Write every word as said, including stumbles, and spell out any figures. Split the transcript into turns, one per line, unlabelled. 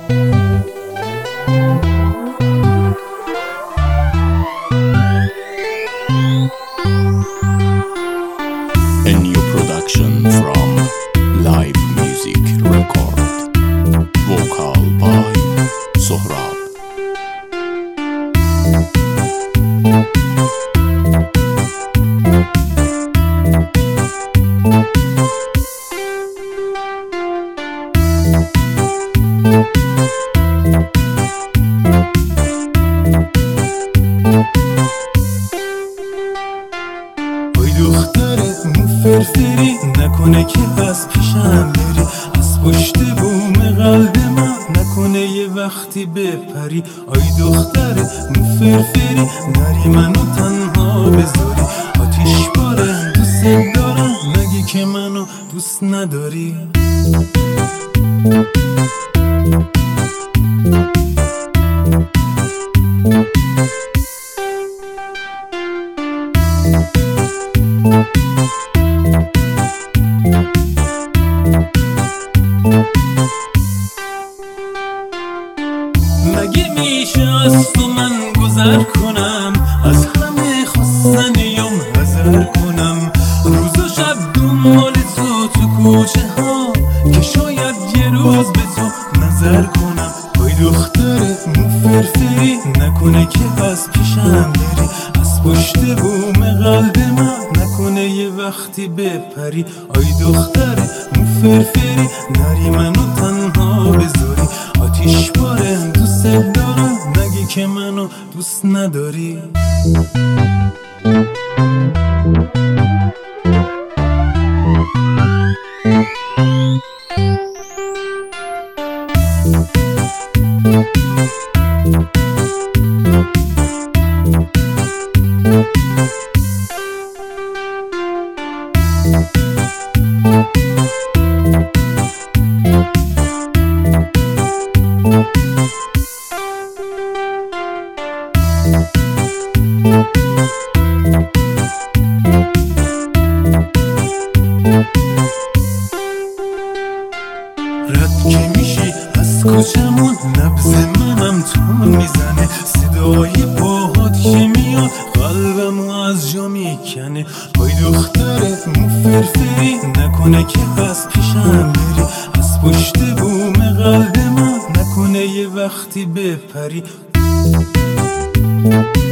A new production from Live Music Record. Vocal by Sohrab.
دخترت مو فرفری نکنه که از پیشم بری، از پشت بوم قلب من نکنه یه وقتی بپری. آی دخترت مو فرفری نری منو تنها بذاری، آتیش باره دوست دارم نگی که منو دوست نداری. مگه میشه از تو من گذر کنم، از همه خواستنیام حذر کنم، روز و شب دنبال تو تو کوچه ها که شاید یه روز به تو نظر کنم. آی دخترت مو فرفری نکنه که از پیشم بری، از پشت بوم قلب من نکنه یه وقتی بپری. آی دخترت مو فرفری نری منو تنها بذاری، آتیش باره دوست دارم نگی که منو دوست نداری. رد که میشی از کوچمون نبض منم تو میزنه، صدای پاهات که میاد قلبمو از جا میکنه. آی دخترت مو فرفری نکنه که از پیشم بری، از پشت بوم قلب من نکنه یه وقتی بپری.